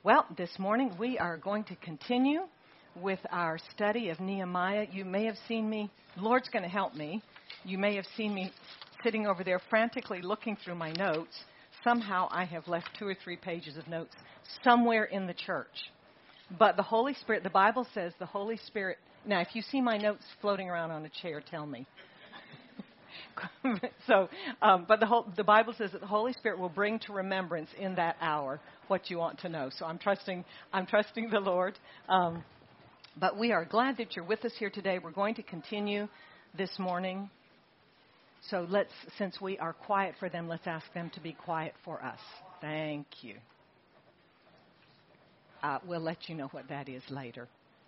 Well, this morning we are going to continue with our study of Nehemiah. You may have seen me, the Lord's going to help me. You may have seen me sitting over there frantically looking through my notes. Somehow I have left 2 or 3 pages of notes somewhere in the church. But the Holy Spirit, the Bible says the Holy Spirit, now if you see my notes floating around on a chair, tell me. But the Bible says that the Holy Spirit will bring to remembrance in that hour what you want to know. So I'm trusting the Lord. But we are glad that you're with us here today. We're going to continue this morning. So since we are quiet for them, let's ask them to be quiet for us. Thank you. We'll let you know what that is later.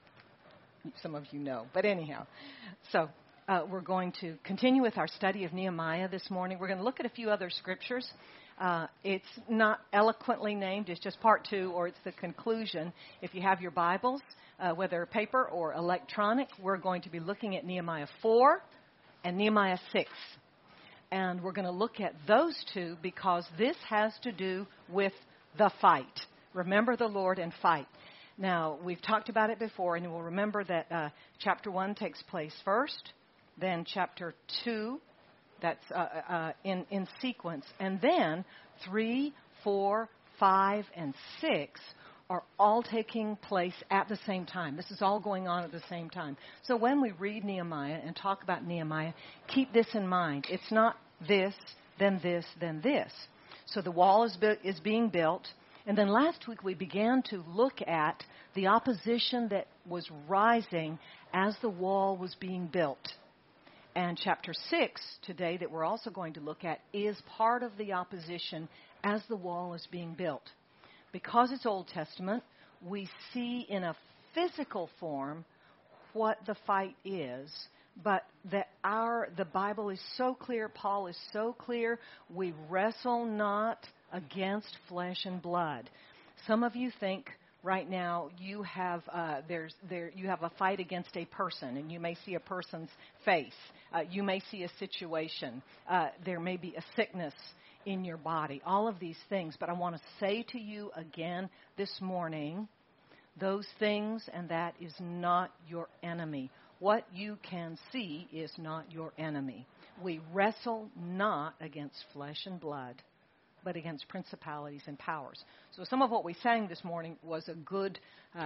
Some of you know. But anyhow, so we're going to continue with our study of Nehemiah this morning. We're going to look at a few other scriptures. It's not eloquently named. It's just part 2, or it's the conclusion. If you have your Bibles, whether paper or electronic, we're going to be looking at Nehemiah 4 and Nehemiah 6. And we're going to look at those 2 because this has to do with the fight. Remember the Lord and fight. Now, we've talked about it before, and we'll remember that chapter 1 takes place first, then chapter 2, that's in sequence, and then 3, 4, 5, and 6 are all taking place at the same time. This is all going on at the same time. So when we read Nehemiah and talk about Nehemiah, keep this in mind. It's not this, then this, then this. So the wall is being built. And then last week we began to look at the opposition that was rising as the wall was being built. And chapter 6 today that we're also going to look at is part of the opposition as the wall is being built. Because it's Old Testament, we see in a physical form what the fight is, but that the Bible is so clear, Paul is so clear, we wrestle not against flesh and blood. Some of you think right now you have you have a fight against a person, and you may see a person's face. You may see a situation. There may be a sickness in your body. All of these things. But I want to say to you again this morning, those things and that is not your enemy. What you can see is not your enemy. We wrestle not against flesh and blood, but against principalities and powers. So some of what we sang this morning was a good,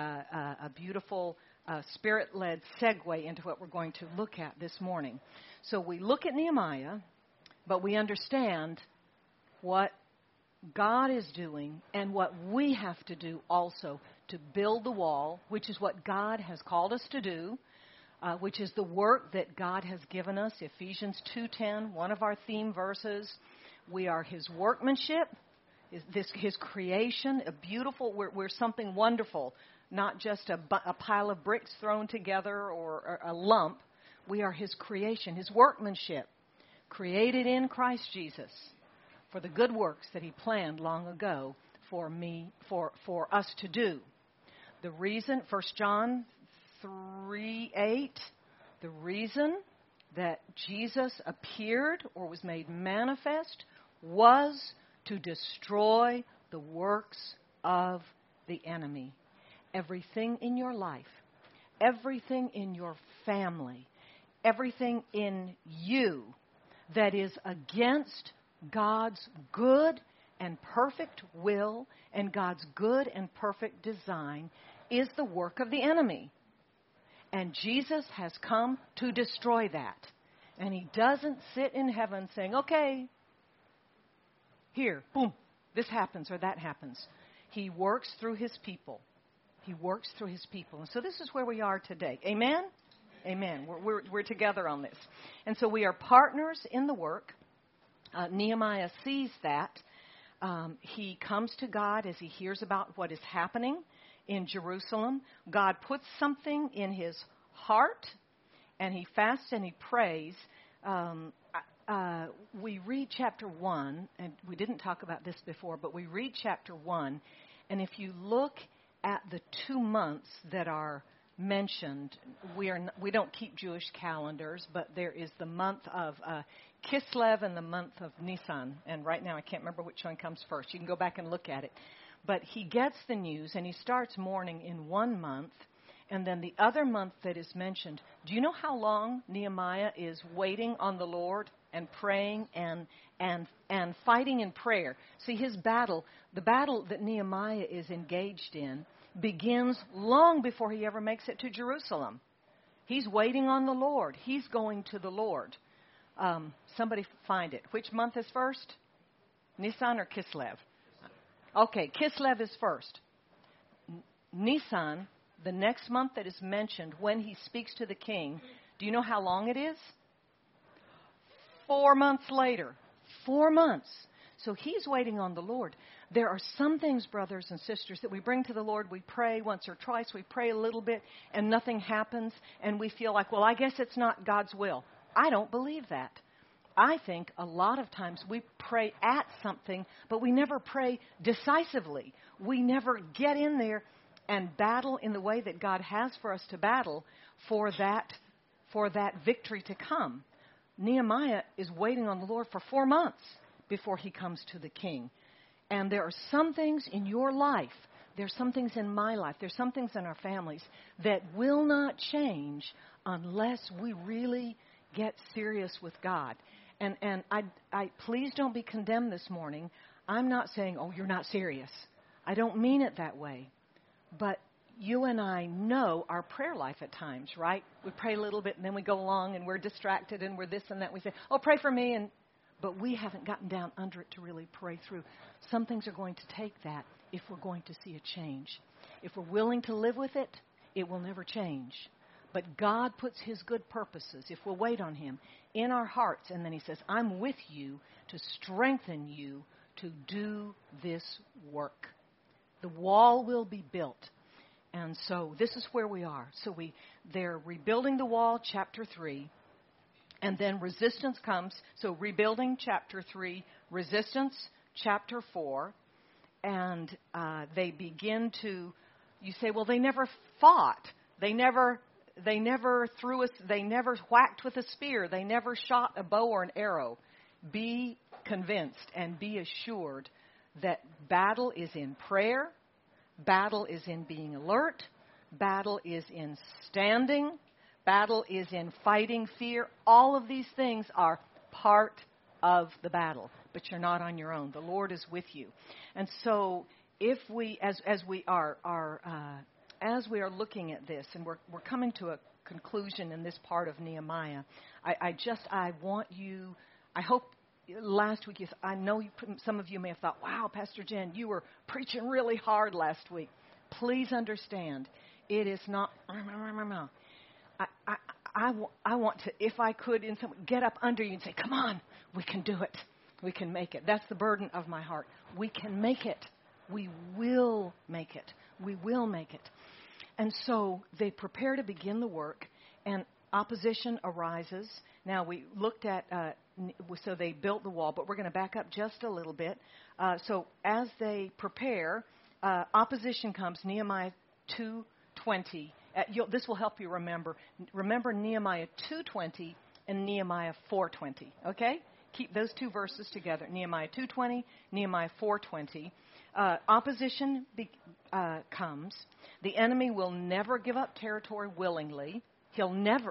a beautiful, Spirit-led segue into what we're going to look at this morning. So we look at Nehemiah, but we understand what God is doing and what we have to do also to build the wall, which is what God has called us to do, which is the work that God has given us. Ephesians 2:10, one of our theme verses. We are His workmanship, His creation, a beautiful, we're something wonderful, not just a pile of bricks thrown together or a lump. We are His creation, His workmanship, created in Christ Jesus for the good works that He planned long ago for us to do. The reason, 1 John 3:8, the reason that Jesus appeared or was made manifest was to destroy the works of the enemy. Everything in your life, everything in your family, everything in you that is against God's good and perfect will and God's good and perfect design is the work of the enemy. And Jesus has come to destroy that. And He doesn't sit in heaven saying, okay, here, boom, this happens or that happens. He works through His people. He works through His people. And so this is where we are today. Amen? Amen. We're together on this. And so we are partners in the work. Nehemiah sees that. He comes to God as he hears about what is happening in Jerusalem. God puts something in his heart, and he fasts and he prays. We read chapter 1, and we didn't talk about this before, but we read chapter 1, and if you look at the 2 months that are mentioned, we don't keep Jewish calendars, but there is the month of Kislev and the month of Nisan, and right now I can't remember which one comes first. You can go back and look at it. But he gets the news, and he starts mourning in 1 month. And then the other month that is mentioned, do you know how long Nehemiah is waiting on the Lord and praying and fighting in prayer? See, his battle, the battle that Nehemiah is engaged in, begins long before he ever makes it to Jerusalem. He's waiting on the Lord. He's going to the Lord. Somebody find it. Which month is first? Nisan or Kislev? Okay, Kislev is first. Nisan, the next month that is mentioned when he speaks to the king, do you know how long it is? 4 months later. 4 months. So he's waiting on the Lord. There are some things, brothers and sisters, that we bring to the Lord. We pray once or twice. We pray a little bit, and nothing happens. And we feel like, well, I guess it's not God's will. I don't believe that. I think a lot of times we pray at something, but we never pray decisively. We never get in there and battle in the way that God has for us to battle for that victory to come. Nehemiah is waiting on the Lord for 4 months before he comes to the king. And there are some things in your life, there's some things in my life, there's some things in our families that will not change unless we really get serious with God. And I please don't be condemned this morning. I'm not saying, oh, you're not serious. I don't mean it that way. But you and I know our prayer life at times, right? We pray a little bit and then we go along and we're distracted and we're this and that. We say, oh, pray for me. But we haven't gotten down under it to really pray through. Some things are going to take that if we're going to see a change. If we're willing to live with it, it will never change. But God puts his good purposes, if we'll wait on him, in our hearts. And then he says, I'm with you to strengthen you to do this work. The wall will be built. And so this is where we are. So they're rebuilding the wall, chapter 3. And then resistance comes. So rebuilding, chapter 3. Resistance, chapter 4. And they begin to, you say, well, they never fought. They never whacked with a spear. They never shot a bow or an arrow. Be convinced and be assured that battle is in prayer. Battle is in being alert. Battle is in standing. Battle is in fighting fear. All of these things are part of the battle, but you're not on your own. The Lord is with you. And so if we, as we are looking at this, and we're coming to a conclusion in this part of Nehemiah, I want you, I hope last week, I know some of you may have thought, wow, Pastor Jen, you were preaching really hard last week. Please understand, it is not, I want to, if I could, get up under you and say, come on, we can do it. We can make it. That's the burden of my heart. We can make it. We will make it. We will make it. And so they prepare to begin the work, and opposition arises. Now, we looked at, so they built the wall, but we're going to back up just a little bit. So as they prepare, opposition comes, Nehemiah 2:20. This will help you remember. Remember Nehemiah 2:20 and Nehemiah 4:20, okay? Keep those two verses together, Nehemiah 2:20, Nehemiah 4:20. Opposition comes. The enemy will never give up territory willingly. He'll never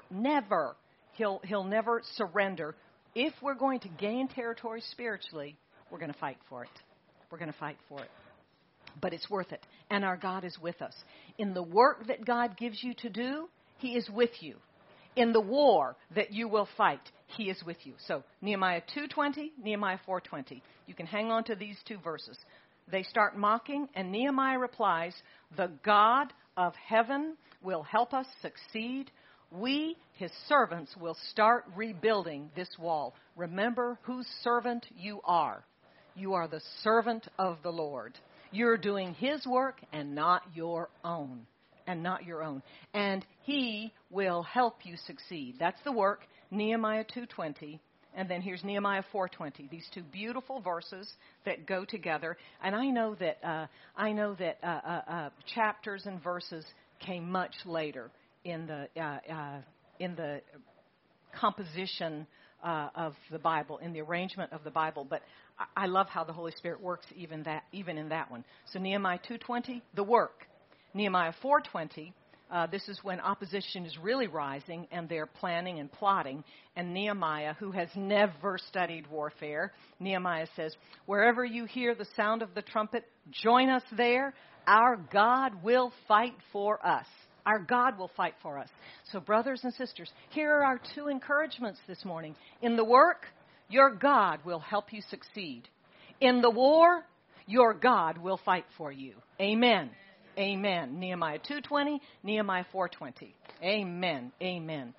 surrender. If we're going to gain territory spiritually, we're going to fight for it. We're going to fight for it. But it's worth it. And our God is with us. In the work that God gives you to do, he is with you. In the war that you will fight, he is with you. So Nehemiah 2:20, Nehemiah 4:20. You can hang on to these two verses. They start mocking, and Nehemiah replies, the God of heaven will help us succeed. We, his servants, will start rebuilding this wall. Remember whose servant you are. You are the servant of the Lord. You're doing his work and not your own. And not your own. And he will help you succeed. That's the work, Nehemiah 2:20. And then here's Nehemiah 4:20. These two beautiful verses that go together. And I know that chapters and verses came much later in the composition of the Bible, in the arrangement of the Bible. But I love how the Holy Spirit works even in that one. So Nehemiah 2:20, the work. Nehemiah 4:20, this is when opposition is really rising and they're planning and plotting. And Nehemiah, who has never studied warfare, Nehemiah says, wherever you hear the sound of the trumpet, join us there. Our God will fight for us. Our God will fight for us. So brothers and sisters, here are our two encouragements this morning. In the work, your God will help you succeed. In the war, your God will fight for you. Amen. Amen. Nehemiah 2:20, Nehemiah 4:20. Amen. Amen.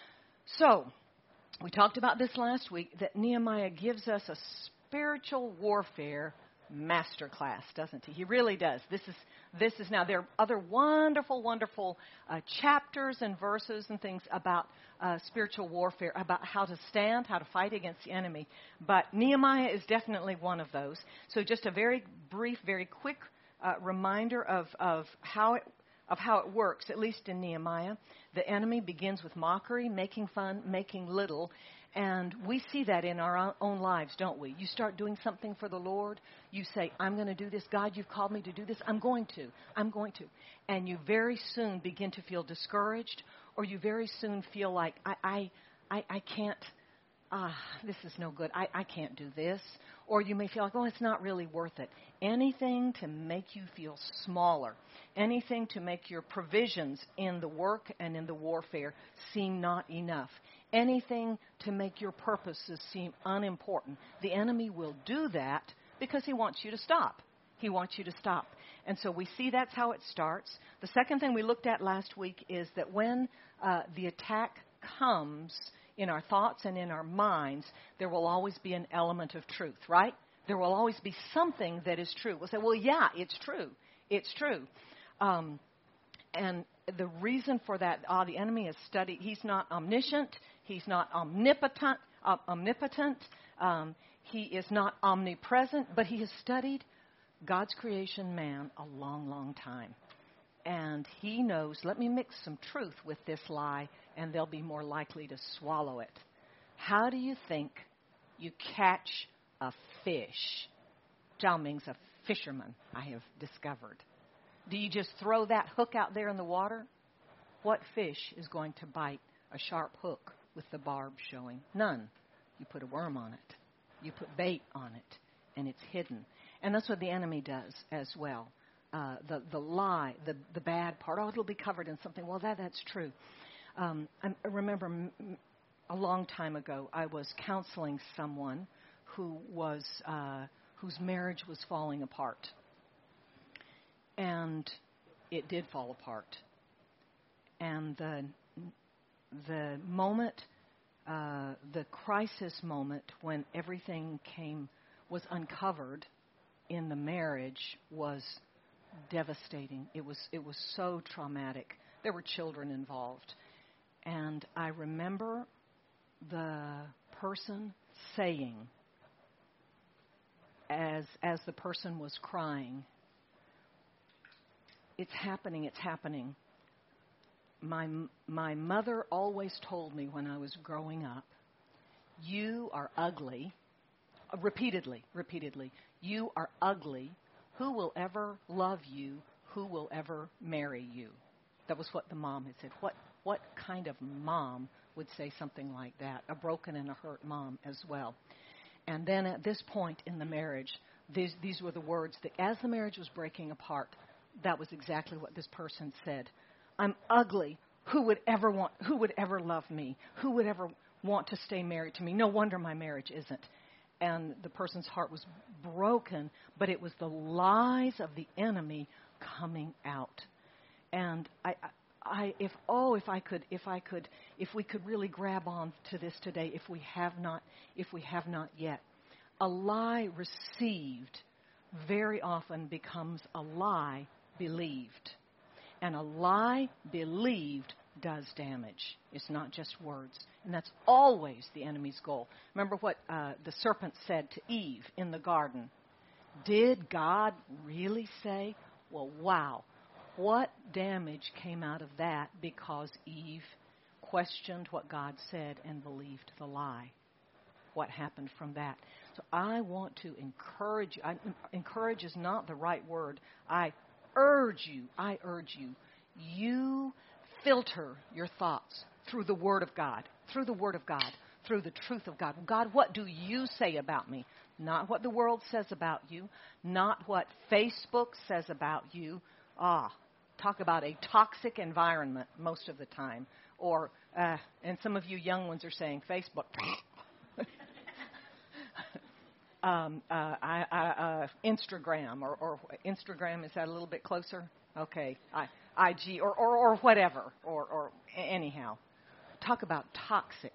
So, we talked about this last week, that Nehemiah gives us a spiritual warfare masterclass, doesn't he? He really does. This is now, there are other wonderful chapters and verses and things about spiritual warfare, about how to stand, how to fight against the enemy. But Nehemiah is definitely one of those. So just a very brief, very quick reminder of how it works, at least in Nehemiah. The enemy begins with mockery, making fun, making little. And we see that in our own lives, don't we? You start doing something for the Lord. You say, I'm going to do this. God, you've called me to do this. I'm going to. And you very soon begin to feel discouraged, or you very soon feel like, I can't, this is no good. I can't do this. Or you may feel like, oh, it's not really worth it. Anything to make you feel smaller. Anything to make your provisions in the work and in the warfare seem not enough. Anything to make your purposes seem unimportant. The enemy will do that because he wants you to stop. He wants you to stop. And so we see that's how it starts. The second thing we looked at last week is that when the attack comes in our thoughts and in our minds, there will always be an element of truth, right? There will always be something that is true. We'll say, well, yeah, it's true. It's true. And the reason for that, the enemy has studied. He's not omniscient. He's not omnipotent. He is not omnipresent, but he has studied God's creation, man, a long, long time. And he knows, let me mix some truth with this lie, and they'll be more likely to swallow it. How do you think you catch a fish? Zhao Ming's a fisherman, I have discovered. Do you just throw that hook out there in the water? What fish is going to bite a sharp hook with the barb showing? None. You put a worm on it. You put bait on it, and it's hidden. And that's what the enemy does as well. The lie, the bad part, it'll be covered in something. Well, that's true. I remember a long time ago, I was counseling someone whose marriage was falling apart. And it did fall apart. And the moment, the crisis moment when everything was uncovered in the marriage was devastating. It was so traumatic. There were children involved. And I remember the person saying, as the person was crying, it's happening. My mother always told me when I was growing up, you are ugly. Repeatedly, you are ugly. Who will ever love you? Who will ever marry you? That was what the mom had said. What kind of mom would say something like that? A broken and a hurt mom as well. And then at this point in the marriage, these were the words that as the marriage was breaking apart, that was exactly what this person said. I'm ugly. Who would ever love me? Who would ever want to stay married to me? No wonder my marriage isn't. And the person's heart was broken, but it was the lies of the enemy coming out. And if we could really grab on to this today, if we have not yet, a lie received very often becomes a lie believed. And a lie believed does damage. It's not just words. And that's always the enemy's goal. Remember what the serpent said to Eve in the garden. Did God really say? Well, wow. What damage came out of that because Eve questioned what God said and believed the lie? what happened from that. So I want to encourage you. Encourage is not the right word. I urge you, you filter your thoughts through the Word of God, through the Word of God, through the truth of God. God, what do you say about me? Not what the world says about you, not what Facebook says about you. Talk about a toxic environment most of the time. Or, and some of you young ones are saying, Facebook. Instagram, or Instagram, is that a little bit closer? Okay. IG, or whatever, or anyhow. Talk about toxic.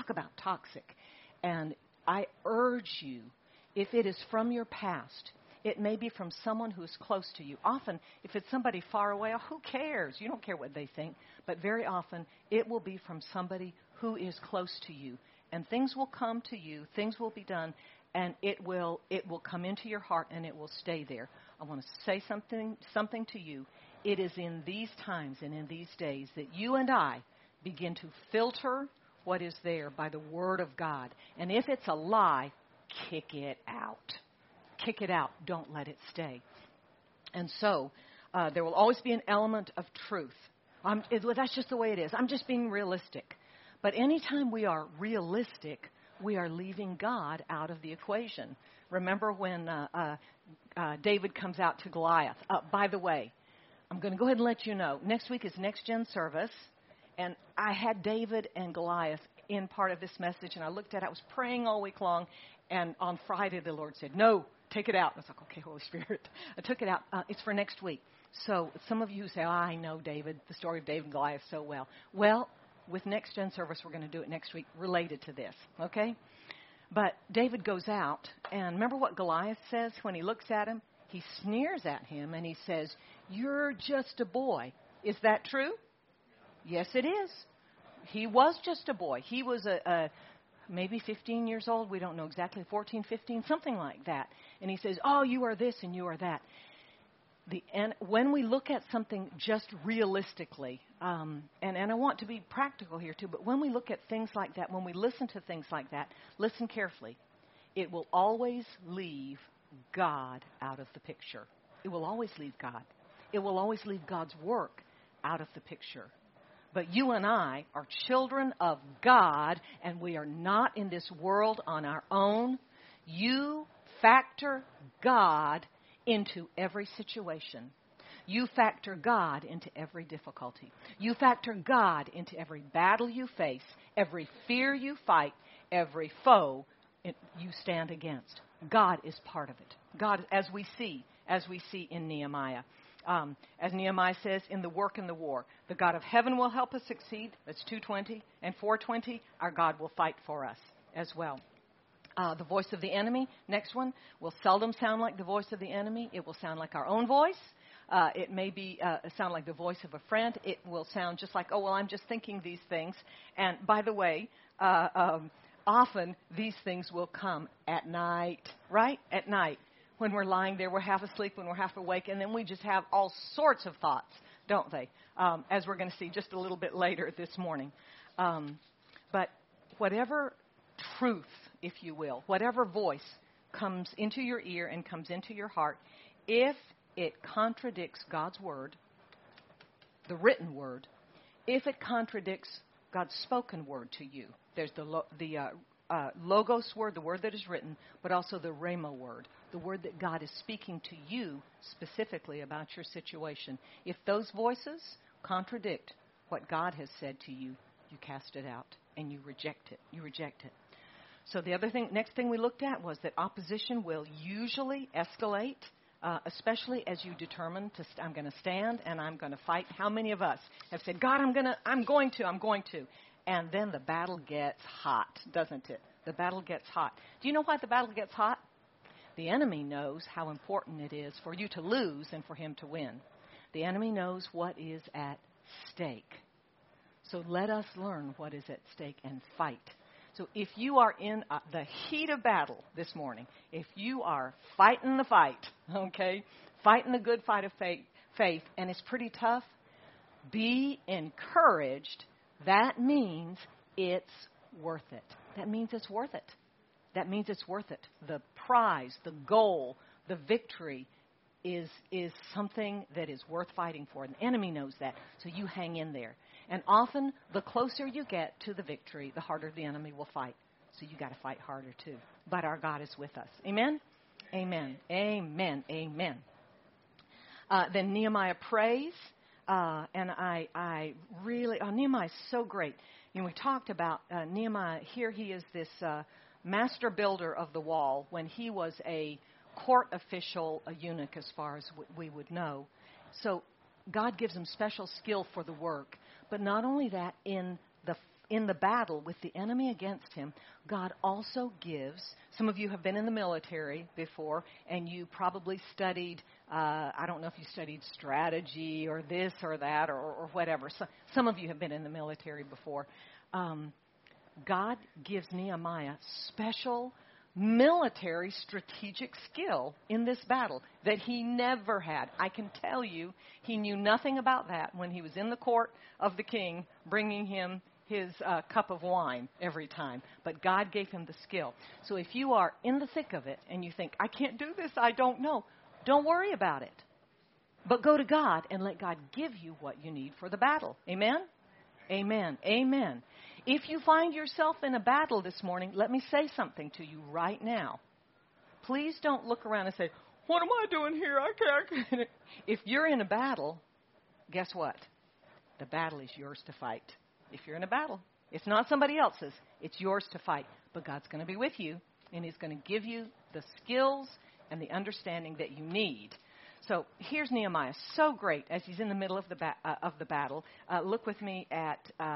And I urge you, if it is from your past, it may be from someone who is close to you. Often, if it's somebody far away, who cares? You don't care what they think. But very often, it will be from somebody who is close to you. And things will come to you, things will be done, and it will come into your heart, and it will stay there. I want to say something to you. It is in these times and in these days that you and I begin to filter what is there by the Word of God. And if it's a lie, kick it out. Kick it out. Don't let it stay. And so there will always be an element of truth. That's just the way it is. I'm just being realistic. But anytime we are realistic, we are leaving God out of the equation. Remember when David comes out to Goliath? By the way, I'm going to go ahead and let you know, next week is Next Gen service, and I had David and Goliath in part of this message, and I looked at it. I was praying all week long, and on Friday the Lord said, no, take it out. I was like, okay, Holy Spirit. I took it out. It's for next week. So some of you say, I know David, the story of David and Goliath so well. Well, with Next Gen service, we're going to do it next week related to this, okay? But David goes out, and remember what Goliath says when he looks at him? He sneers at him, and he says, you're just a boy. Is that true? Yes, it is. He was just a boy. He was maybe 15 years old. We don't know exactly, 14, 15, something like that. And he says, oh, you are this and you are that. And when we look at something just realistically, and I want to be practical here too, but when we look at things like that, when we listen to things like that, listen carefully. It will always leave God out of the picture. It will always leave God. It will always leave God's work out of the picture. But you and I are children of God, and we are not in this world on our own. You factor God into every situation. You factor God into every difficulty. You factor God into every battle you face, every fear you fight, every foe you stand against. God is part of it. God, as we see in Nehemiah. As Nehemiah says, in the work and the war, the God of heaven will help us succeed. That's 2:20. And 4:20, our God will fight for us as well. The voice of the enemy, next one, will seldom sound like the voice of the enemy. It will sound like our own voice. It may sound like the voice of a friend. It will sound just like, oh, well, I'm just thinking these things. And by the way, often these things will come at night, right? At night. When we're lying there, we're half asleep, when we're half awake, and then we just have all sorts of thoughts, don't they? As we're going to see just a little bit later this morning. But whatever truth, if you will, whatever voice comes into your ear and comes into your heart, if it contradicts God's word, the written word, if it contradicts God's spoken word to you, there's the logos word, the word that is written, but also the rhema word, the word that God is speaking to you specifically about your situation. If those voices contradict what God has said to you, you cast it out and you reject it. You reject it. So the next thing we looked at was that opposition will usually escalate, especially as you determine I'm going to stand and I'm going to fight. How many of us have said, God, I'm going to. And then the battle gets hot, doesn't it? The battle gets hot. Do you know why the battle gets hot? The enemy knows how important it is for you to lose and for him to win. The enemy knows what is at stake. So let us learn what is at stake and fight. So if you are in the heat of battle this morning, if you are fighting the fight, okay, fighting the good fight of faith, and it's pretty tough, be encouraged. That means it's worth it. That means it's worth it. that means it's worth it. The prize, the goal, the victory is something that is worth fighting for. And the enemy knows that, so you hang in there. And often, the closer you get to the victory, the harder the enemy will fight. So you got to fight harder too. But our God is with us. Amen? Amen. Amen. Amen. Then Nehemiah prays. And I really, Nehemiah is so great. You know, we talked about Nehemiah. Here he is this master builder of the wall when he was a court official, a eunuch as far as we would know. So God gives him special skill for the work. But not only that, in the battle with the enemy against him, God also gives, some of you have been in the military before, and you probably studied, I don't know if you studied strategy or this or that or whatever. So, some of you have been in the military before. God gives Nehemiah special military strategic skill in this battle that he never had. I can tell you he knew nothing about that when he was in the court of the king bringing him his cup of wine every time. But God gave him the skill. So if you are in the thick of it and you think, I can't do this, I don't know, don't worry about it. But go to God and let God give you what you need for the battle. Amen? Amen. Amen. If you find yourself in a battle this morning, let me say something to you right now. Please don't look around and say, what am I doing here? I can't. If you're in a battle, guess what? The battle is yours to fight. If you're in a battle, it's not somebody else's. It's yours to fight. But God's going to be with you, and He's going to give you the skills and the understanding that you need. So here's Nehemiah, so great as he's in the middle of the battle. Look with me at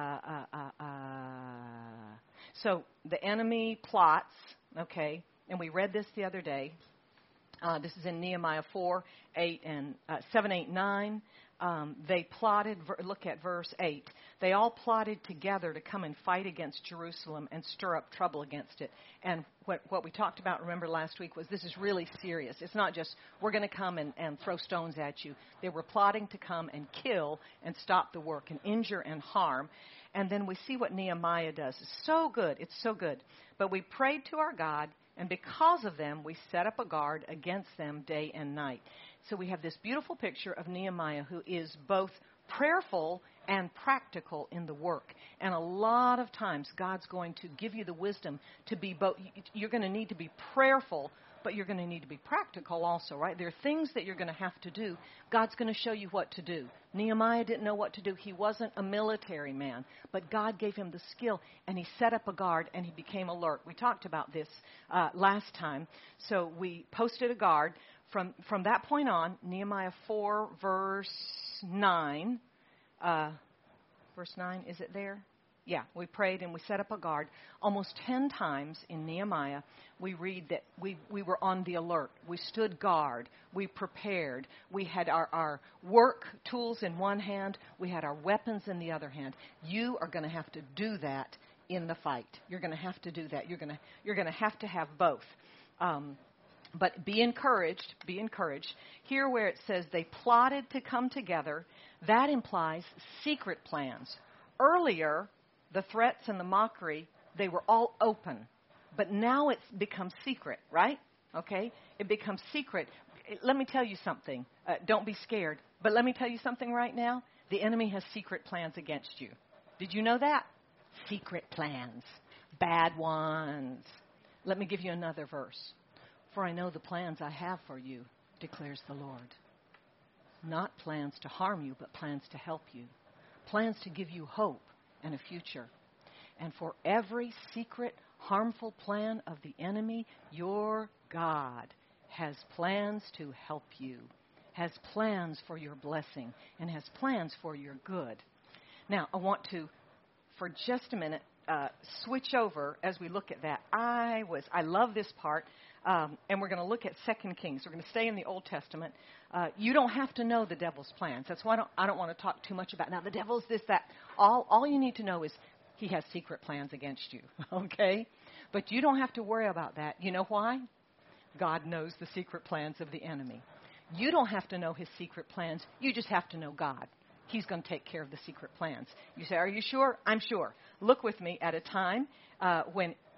so the enemy plots, okay, and we read this the other day. This is in Nehemiah 4, 8, and 7, 8, 9. They plotted, look at verse 8. They all plotted together to come and fight against Jerusalem and stir up trouble against it. And what we talked about, remember last week, was this is really serious. It's not just we're going to come and throw stones at you. They were plotting to come and kill and stop the work and injure and harm. And then we see what Nehemiah does. It's so good. It's so good. But we prayed to our God, and because of them, we set up a guard against them day and night. So we have this beautiful picture of Nehemiah who is both prayerful and practical in the work. And a lot of times God's going to give you the wisdom to be both. You're going to need to be prayerful, but you're going to need to be practical also, right? There are things that you're going to have to do. God's going to show you what to do. Nehemiah didn't know what to do. He wasn't a military man, but God gave him the skill, and he set up a guard, and he became alert. We talked about this last time. So we posted a guard. From that point on, Nehemiah 4, verse 9. Verse 9, is it there? Yeah, we prayed and we set up a guard. Almost 10 times in Nehemiah, we read that we were on the alert. We stood guard. We prepared. We had our work tools in one hand. We had our weapons in the other hand. You are going to have to do that in the fight. You're going to have to do that. You're going to have both. But be encouraged, be encouraged. Here where it says they plotted to come together, that implies secret plans. Earlier, the threats and the mockery, they were all open. But now it's become secret, right? Okay? It becomes secret. Let me tell you something. Don't be scared. But let me tell you something right now. The enemy has secret plans against you. Did you know that? Secret plans. Bad ones. Let me give you another verse. For I know the plans I have for you, declares the Lord. Not plans to harm you, but plans to help you. Plans to give you hope and a future. And for every secret, harmful plan of the enemy, your God has plans to help you, has plans for your blessing, and has plans for your good. Now, I want to, for just a minute, switch over as we look at that. I love this part. And we're going to look at 2 Kings. We're going to stay in the Old Testament. You don't have to know the devil's plans. That's why I don't want to talk too much about, now the devil's this, that. All you need to know is he has secret plans against you, okay? But you don't have to worry about that. You know why? God knows the secret plans of the enemy. You don't have to know his secret plans. You just have to know God. He's going to take care of the secret plans. You say, are you sure? I'm sure. Look with me at a time when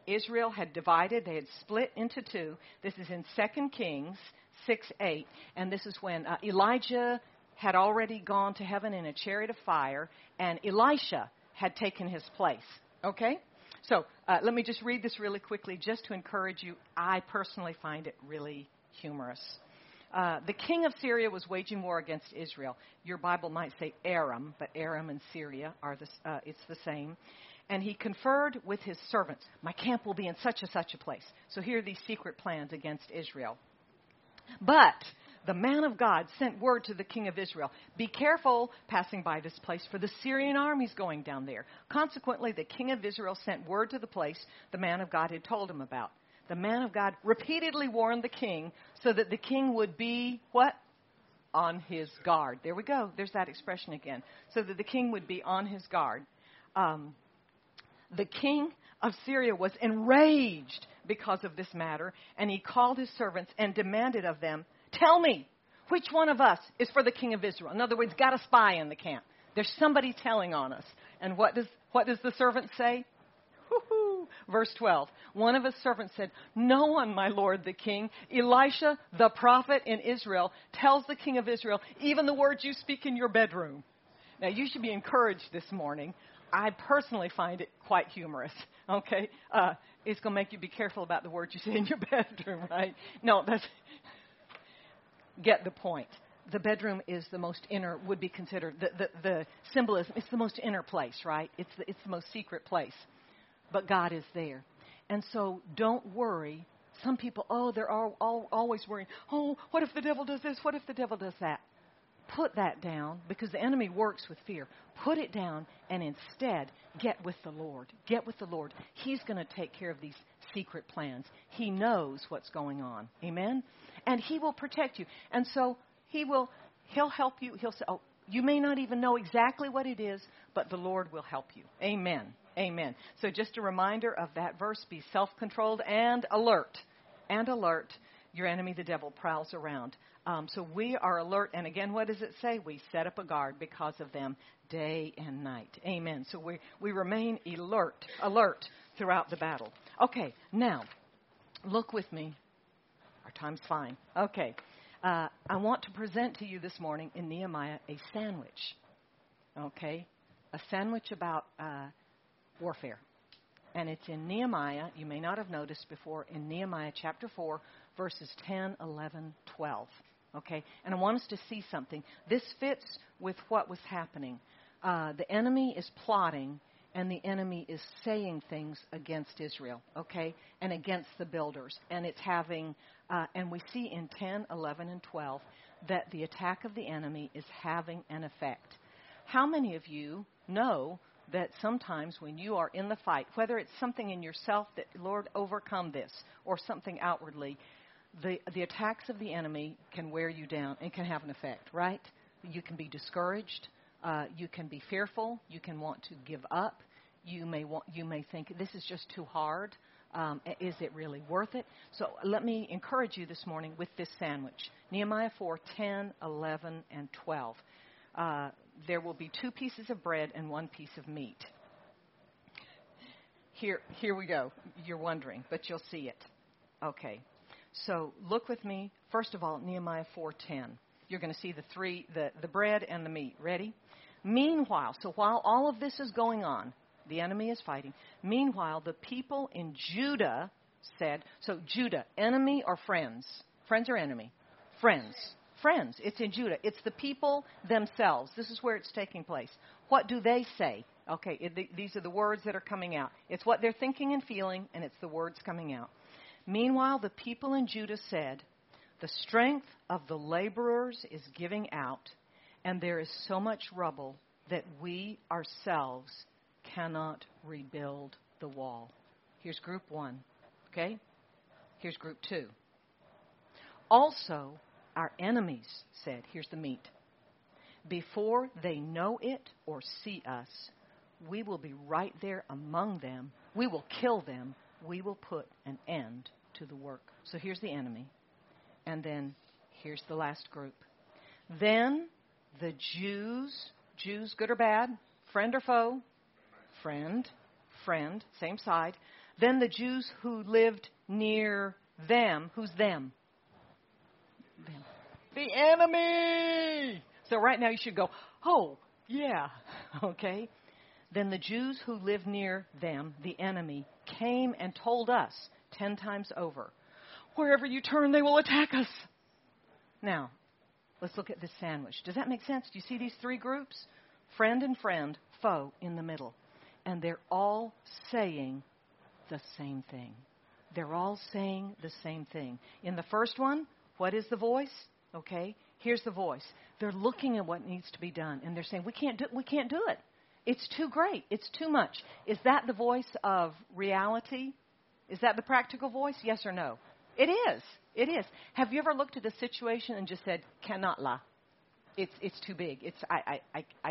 Israel had divided. They had split into two. This is in 2 Kings 6:8. And this is when Elijah had already gone to heaven in a chariot of fire, and Elisha had taken his place. Okay? So let me just read this really quickly just to encourage you. I personally find it really humorous. The king of Syria was waging war against Israel. Your Bible might say Aram, but Aram and Syria are it's the same. And he conferred with his servants. My camp will be in such and such a place. So here are these secret plans against Israel. But the man of God sent word to the king of Israel, be careful passing by this place, for the Syrian army's going down there. Consequently, the king of Israel sent word to the place the man of God had told him about. The man of God repeatedly warned the king so that the king would be, what? On his guard. There we go. There's that expression again. So that the king would be on his guard. The king of Syria was enraged because of this matter, and he called his servants and demanded of them, tell me, which one of us is for the king of Israel? In other words, got a spy in the camp. There's somebody telling on us. And what does the servant say? Woo-hoo. Verse 12. One of his servants said, no one, my lord the king. Elisha, the prophet in Israel, tells the king of Israel, even the words you speak in your bedroom. Now, you should be encouraged this morning. I personally find it quite humorous, okay? It's going to make you be careful about the words you say in your bedroom, right? No, get the point. The bedroom is the most inner, would be considered, the symbolism, it's the most inner place, right? It's the most secret place. But God is there. And so don't worry. Some people, they're always worrying, what if the devil does this? What if the devil does that? Put that down, because the enemy works with fear. Put it down and instead get with the Lord. Get with the Lord. He's going to take care of these secret plans. He knows what's going on. Amen? And He will protect you. And so He'll help you. He'll say, you may not even know exactly what it is, but the Lord will help you. Amen. Amen. So just a reminder of that verse, be self-controlled and alert. And alert. Your enemy, the devil, prowls around. So we are alert. And again, what does it say? We set up a guard because of them day and night. Amen. So we remain alert throughout the battle. Okay, now, look with me. Our time's fine. Okay. I want to present to you this morning in Nehemiah a sandwich. Okay? A sandwich about warfare. And it's in Nehemiah. You may not have noticed before, in Nehemiah chapter 4, verses 10, 11, 12. Okay? And I want us to see something. This fits with what was happening. The enemy is plotting, and the enemy is saying things against Israel, okay, and against the builders. And it's having, and we see in 10, 11, and 12 that the attack of the enemy is having an effect. How many of you know that sometimes when you are in the fight, whether it's something in yourself that, Lord, overcome this, or something outwardly, the attacks of the enemy can wear you down and can have an effect, right? You can be discouraged. You can be fearful. You can want to give up. You may think, this is just too hard. Is it really worth it? So let me encourage you this morning with this sandwich. Nehemiah 4, 10, 11, and 12. There will be 2 pieces of bread and 1 piece of meat. Here we go. You're wondering, but you'll see it. Okay. So look with me. First of all, Nehemiah 4:10. You're going to see the bread and the meat. Ready? Meanwhile, so while all of this is going on, the enemy is fighting. Meanwhile, the people in Judah said, so Judah, enemy or friends? Friends or enemy? Friends. Friends. It's in Judah. It's the people themselves. This is where it's taking place. What do they say? Okay, these are the words that are coming out. It's what they're thinking and feeling, and it's the words coming out. Meanwhile, the people in Judah said, the strength of the laborers is giving out, and there is so much rubble that we ourselves cannot rebuild the wall. Here's group 1, okay? Here's group 2. Also, our enemies said, here's the meat, before they know it or see us, we will be right there among them. We will kill them. We will put an end to the work. So here's the enemy. And then here's the last group. Then the Jews, good or bad, friend or foe? Friend, same side. Then the Jews who lived near them, who's them? Them. The enemy! So right now you should go, oh, yeah, okay. Then the Jews who lived near them, the enemy, came and told us 10 times over, wherever you turn, they will attack us. Now, let's look at this sandwich. Does that make sense? Do you see these three groups? Friend and friend, foe in the middle. And they're all saying the same thing. They're all saying the same thing. In the first one, what is the voice? Okay, here's the voice. They're looking at what needs to be done, and they're saying, we can't do it. It's too great. It's too much. Is that the voice of reality? Is that the practical voice? Yes or no? It is. It is. Have you ever looked at a situation and just said, cannot la? It's too big. I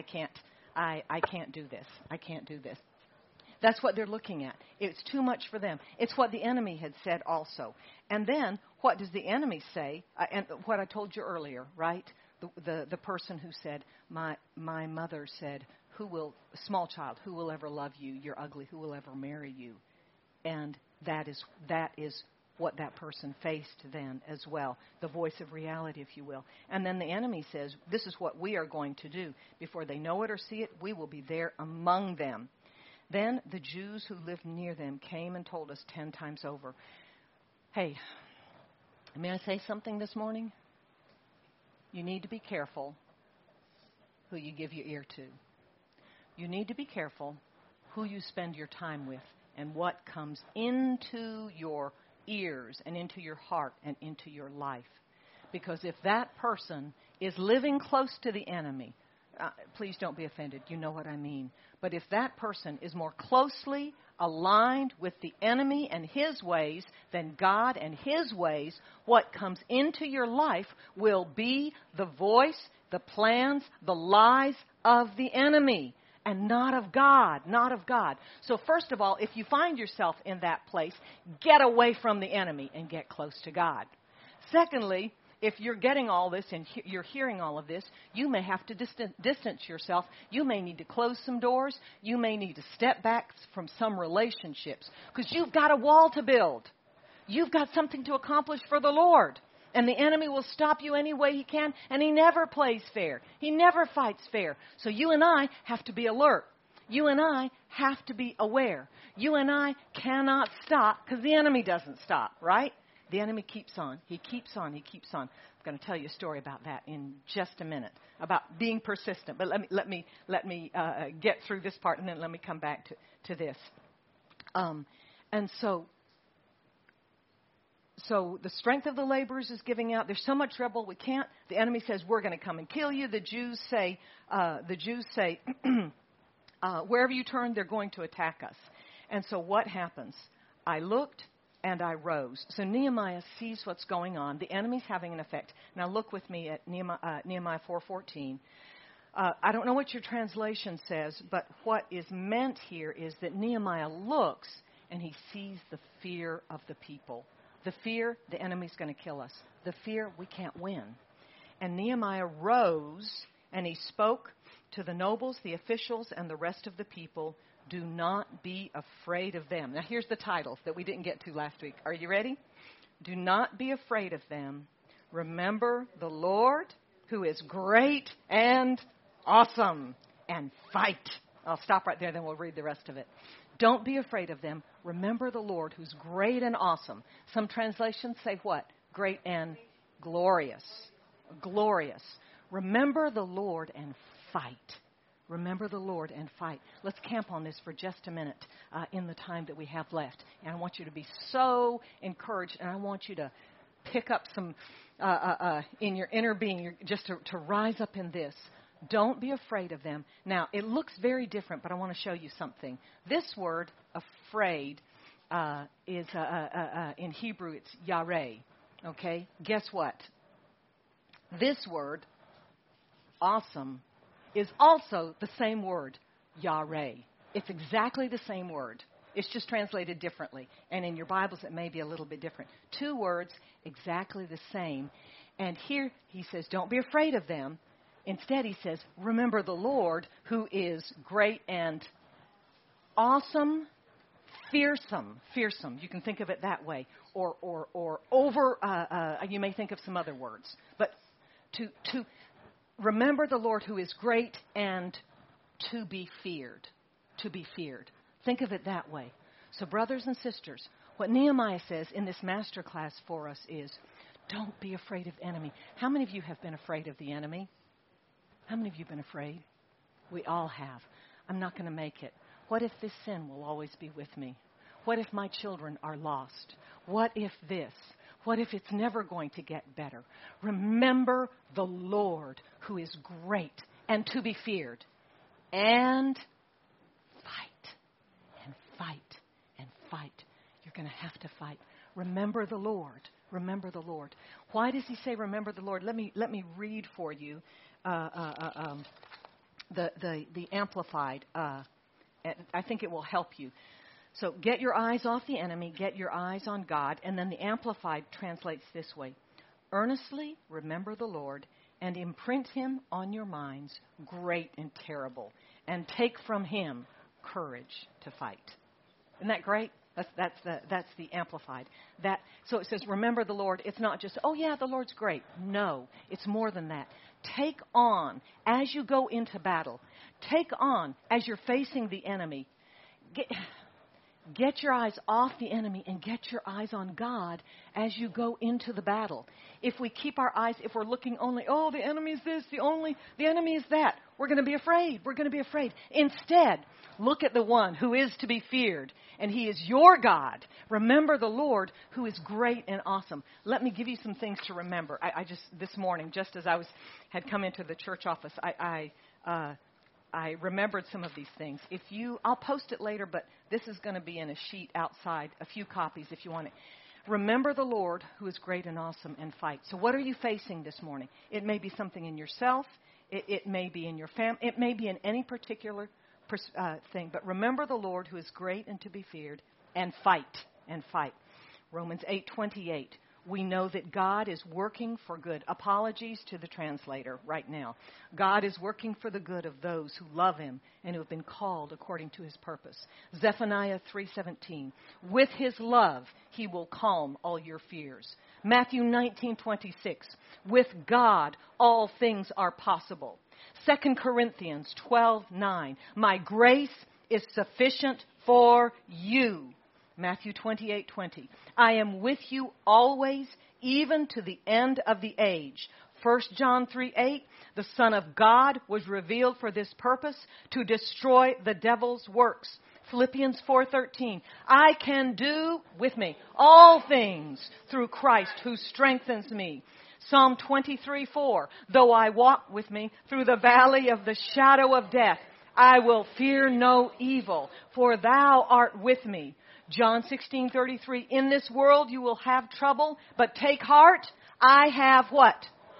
can't do this. I can't do this. That's what they're looking at. It's too much for them. It's what the enemy had said also. And then what does the enemy say? And what I told you earlier, right? The person who said, my mother said, small child, who will ever love you? You're ugly. Who will ever marry you? And that is what that person faced then as well, the voice of reality, if you will. And then the enemy says, this is what we are going to do. Before they know it or see it, we will be there among them. Then the Jews who lived near them came and told us 10 times over. Hey, may I say something this morning? You need to be careful who you give your ear to. You need to be careful who you spend your time with and what comes into your ears and into your heart and into your life. Because if that person is living close to the enemy, please don't be offended. You know what I mean. But if that person is more closely aligned with the enemy and his ways than God and his ways, what comes into your life will be the voice, the plans, the lies of the enemy. And not of God, not of God. So first of all, if you find yourself in that place, get away from the enemy and get close to God. Secondly, if you're getting all this and you're hearing all of this, you may have to distance yourself. You may need to close some doors. You may need to step back from some relationships because you've got a wall to build. You've got something to accomplish for the Lord. And the enemy will stop you any way he can, and he never plays fair. He never fights fair. So you and I have to be alert. You and I have to be aware. You and I cannot stop because the enemy doesn't stop, right? The enemy keeps on. He keeps on. He keeps on. I'm going to tell you a story about that in just a minute, about being persistent. But let me get through this part, and then let me come back to this. And so the strength of the laborers is giving out. There's so much trouble, we can't. The enemy says, we're going to come and kill you. The Jews say, wherever you turn, they're going to attack us. And so what happens? I looked and I rose. So Nehemiah sees what's going on. The enemy's having an effect. Now look with me at Nehemiah 4:14. I don't know what your translation says, but what is meant here is that Nehemiah looks and he sees the fear of the people. The fear, the enemy's going to kill us. The fear, we can't win. And Nehemiah rose and he spoke to the nobles, the officials, and the rest of the people. Do not be afraid of them. Now here's the titles that we didn't get to last week. Are you ready? Do not be afraid of them. Remember the Lord, who is great and awesome, and fight. I'll stop right there, then we'll read the rest of it. Don't be afraid of them. Remember the Lord, who's great and awesome. Some translations say what? Great and glorious. Glorious. Remember the Lord and fight. Remember the Lord and fight. Let's camp on this for just a minute in the time that we have left. And I want you to be so encouraged, and I want you to pick up some in your inner being, just to rise up in this. Don't be afraid of them. Now, it looks very different, but I want to show you something. This word, afraid, is in Hebrew, it's yareh. Okay? Guess what? This word, awesome, is also the same word, yareh. It's exactly the same word. It's just translated differently. And in your Bibles, it may be a little bit different. Two words, exactly the same. And here he says, don't be afraid of them. Instead, he says, remember the Lord, who is great and awesome. fearsome. You can think of it that way. Or over, you may think of some other words. But to remember the Lord who is great and to be feared. To be feared. Think of it that way. So brothers and sisters, what Nehemiah says in this master class for us is, don't be afraid of the enemy. How many of you have been afraid of the enemy? How many of you have been afraid? We all have. I'm not going to make it. What if this sin will always be with me? What if my children are lost? What if this? What if it's never going to get better? Remember the Lord who is great and to be feared. And fight and fight and fight. You're going to have to fight. Remember the Lord. Remember the Lord. Why does he say remember the Lord? Let me read for you the Amplified. I think it will help you. So get your eyes off the enemy, get your eyes on God, and then the Amplified translates this way. Earnestly remember the Lord and imprint him on your minds, great and terrible, and take from him courage to fight. Isn't that great? That's the Amplified. So it says, remember the Lord. It's not just, oh yeah, the Lord's great. No, it's more than that. Take on, as you go into battle, take on, as you're facing the enemy, get your eyes off the enemy and get your eyes on God as you go into the battle. If we keep our eyes, if we're looking only, oh, the enemy is this, the enemy is that, we're going to be afraid. We're going to be afraid. Instead, look at the one who is to be feared, and he is your God. Remember the Lord who is great and awesome. Let me give you some things to remember. I just, this morning, just as I had come into the church office, I remembered some of these things. I'll post it later, but this is going to be in a sheet outside, a few copies if you want it. Remember the Lord who is great and awesome and fight. So what are you facing this morning? It may be something in yourself. It may be in your family. It may be in any particular thing. But remember the Lord who is great and to be feared, and fight, and fight. Romans 8:28. We know that God is working for good. Apologies to the translator right now. God is working for the good of those who love him and who have been called according to his purpose. Zephaniah 3:17. With his love, he will calm all your fears. Matthew 19:26. With God, all things are possible. 2 Corinthians 12:9. My grace is sufficient for you. Matthew 28:20. I am with you always, even to the end of the age. 1 John 3:8. The Son of God was revealed for this purpose, to destroy the devil's works. Philippians 4:13. I can do, with me, all things through Christ who strengthens me. Psalm 23:4. Though I walk with me through the valley of the shadow of death, I will fear no evil, for thou art with me. John 16:33, in this world you will have trouble, but take heart, I have what?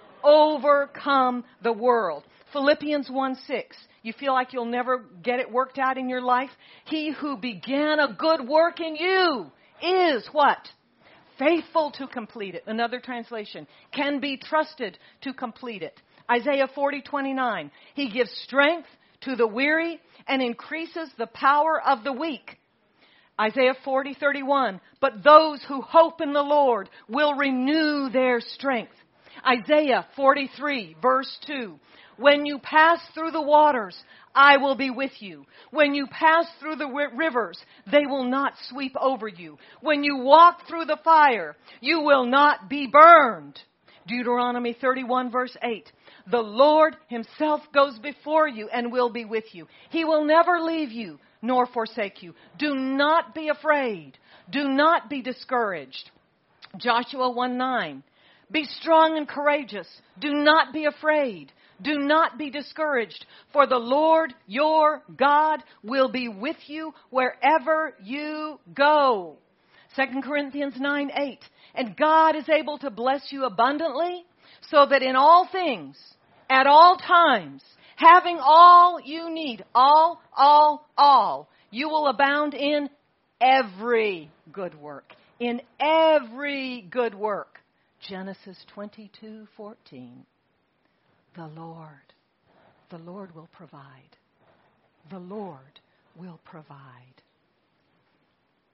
Overcome the world. Philippians 1:6, you feel like you'll never get it worked out in your life? He who began a good work in you is what? Faithful to complete it. Another translation, can be trusted to complete it. Isaiah 40:29, he gives strength to the weary and increases the power of the weak. Isaiah 40:31, but those who hope in the Lord will renew their strength. Isaiah 43, verse 2, when you pass through the waters, I will be with you. When you pass through the rivers, they will not sweep over you. When you walk through the fire, you will not be burned. Deuteronomy 31, verse 8, the Lord himself goes before you and will be with you. He will never leave you nor forsake you. Do not be afraid. Do not be discouraged. Joshua 1:9. Be strong and courageous. Do not be afraid. Do not be discouraged. For the Lord your God will be with you wherever you go. 2 Corinthians 9:8. And God is able to bless you abundantly, so that in all things, at all times, having all you need, all, you will abound in every good work. In every good work. Genesis 22:14. The Lord will provide. The Lord will provide.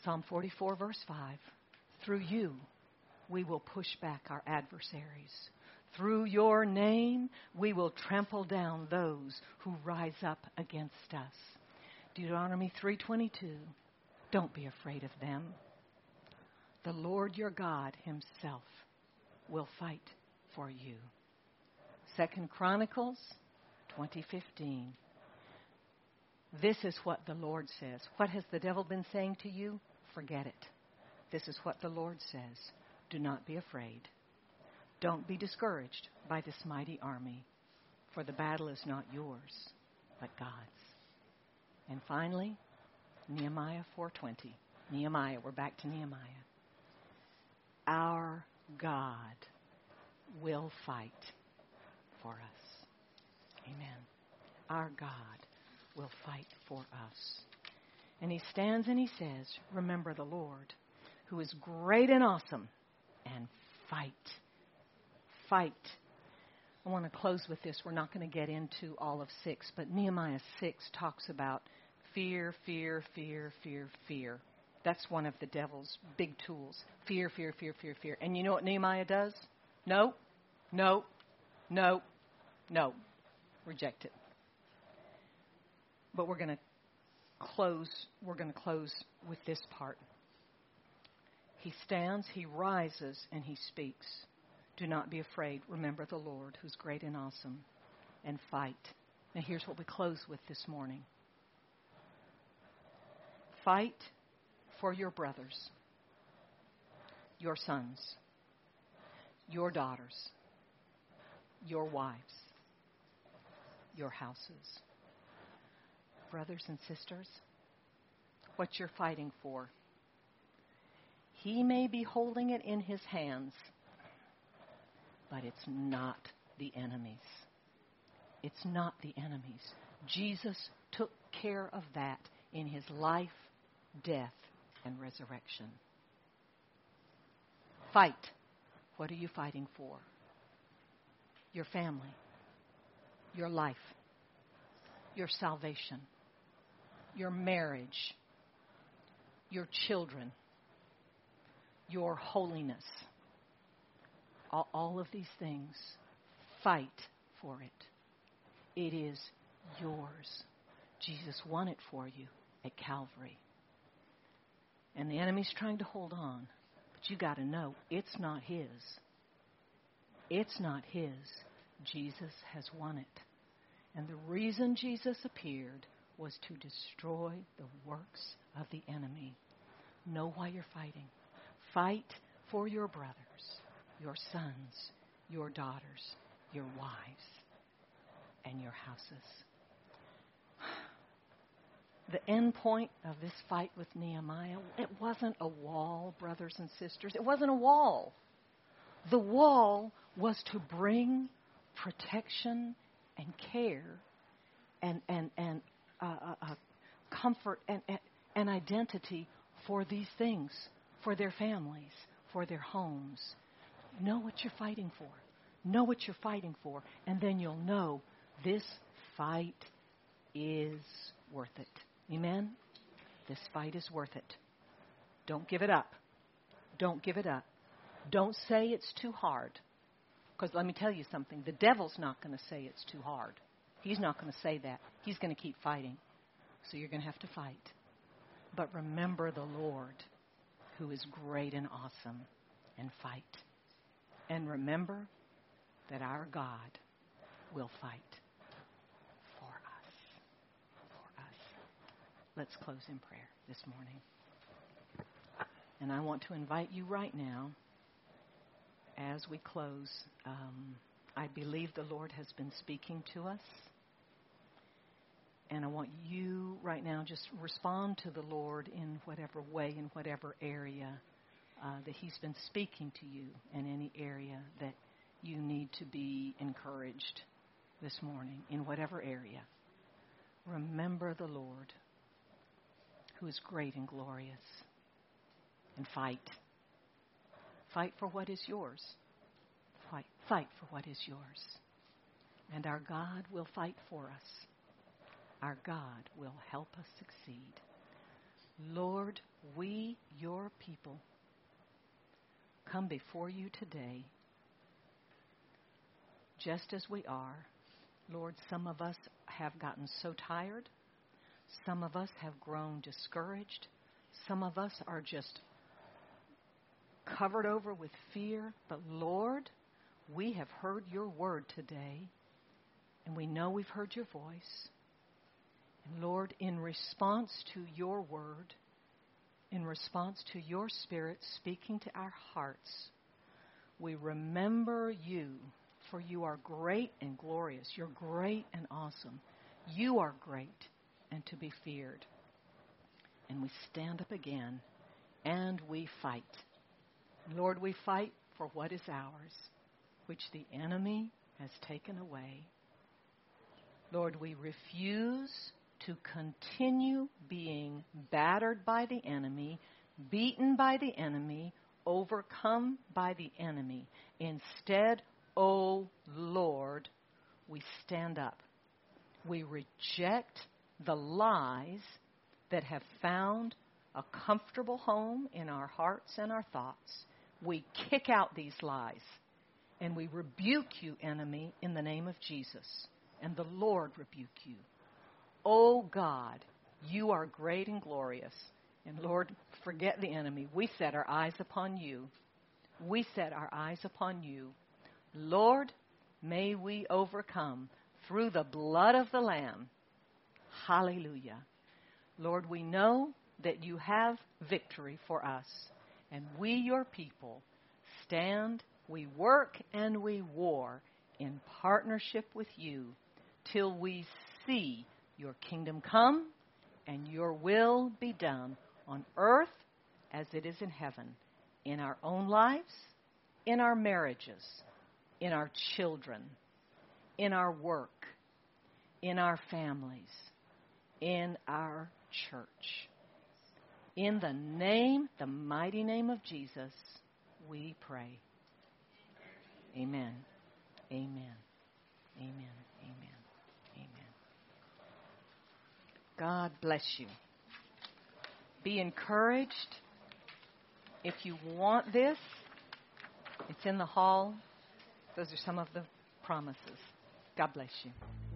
Psalm 44, verse 5. Through you, we will push back our adversaries. Through your name, we will trample down those who rise up against us. Deuteronomy 3:22. Don't be afraid of them. The Lord your God himself will fight for you. 2 Chronicles 20:15. This is what the Lord says. What has the devil been saying to you? Forget it. This is what the Lord says. Do not be afraid. Don't be discouraged by this mighty army, for the battle is not yours, but God's. And finally, Nehemiah 4:20. Nehemiah, we're back to Nehemiah. Our God will fight for us. Amen. Our God will fight for us. And he stands and he says, remember the Lord, who is great and awesome, and fight. Fight. I want to close with this. We're not going to get into all of 6, but Nehemiah 6 talks about fear, fear, fear, fear, fear. That's one of the devil's big tools. Fear, fear, fear, fear, fear. And you know what Nehemiah does? No, no, no, no. Reject it. But we're going to close with this part. He stands, he rises, and he speaks. Do not be afraid. Remember the Lord, who's great and awesome, and fight. Now here's what we close with this morning. Fight for your brothers, your sons, your daughters, your wives, your houses. Brothers and sisters, what you're fighting for. He may be holding it in his hands, but it's not the enemy's. It's not the enemy's. Jesus took care of that in his life, death, and resurrection. Fight. What are you fighting for? Your family, your life, your salvation, your marriage, your children, your holiness. All of these things, fight for it. It is yours. Jesus won it for you at Calvary. And the enemy's trying to hold on. But you got to know, it's not his. It's not his. Jesus has won it. And the reason Jesus appeared was to destroy the works of the enemy. Know why you're fighting. Fight for your brothers, your sons, your daughters, your wives, and your houses. The end point of this fight with Nehemiah, it wasn't a wall, brothers and sisters. It wasn't a wall. The wall was to bring protection and care and comfort and identity for these things, for their families, for their homes. Know what you're fighting for. Know what you're fighting for, and then you'll know this fight is worth it. Amen? This fight is worth it. Don't give it up. Don't give it up. Don't say it's too hard. Because let me tell you something. The devil's not going to say it's too hard. He's not going to say that. He's going to keep fighting. So you're going to have to fight. But remember the Lord, who is great and awesome, and fight. And remember that our God will fight for us. For us. Let's close in prayer this morning. And I want to invite you right now, as we close, I believe the Lord has been speaking to us. And I want you right now just respond to the Lord in whatever way, in whatever area that He's been speaking to you, in any area that you need to be encouraged this morning, in whatever area. Remember the Lord, who is great and glorious, and fight. Fight for what is yours. Fight for what is yours. And our God will fight for us. Our God will help us succeed. Lord, we, your people, come before you today just as we are. Lord, some of us have gotten so tired. Some of us have grown discouraged. Some of us are just covered over with fear. But Lord, we have heard your word today, and we know we've heard your voice. And Lord, in response to your word, in response to your Spirit speaking to our hearts, we remember you, for you are great and glorious. You're great and awesome. You are great and to be feared. And we stand up again and we fight. Lord, we fight for what is ours, which the enemy has taken away. Lord, we refuse to continue being battered by the enemy, beaten by the enemy, overcome by the enemy. Instead, oh Lord, we stand up. We reject the lies that have found a comfortable home in our hearts and our thoughts. We kick out these lies, and we rebuke you, enemy, in the name of Jesus. And the Lord rebuke you. Oh God, you are great and glorious. And Lord, forget the enemy. We set our eyes upon you. We set our eyes upon you. Lord, may we overcome through the blood of the Lamb. Hallelujah. Lord, we know that you have victory for us. And we, your people, stand, we work, and we war in partnership with you till we see your kingdom come and your will be done on earth as it is in heaven, in our own lives, in our marriages, in our children, in our work, in our families, in our church. In the name, the mighty name of Jesus, we pray. Amen. Amen. Amen. Amen. Amen. God bless you. Be encouraged. If you want this, it's in the hall. Those are some of the promises. God bless you.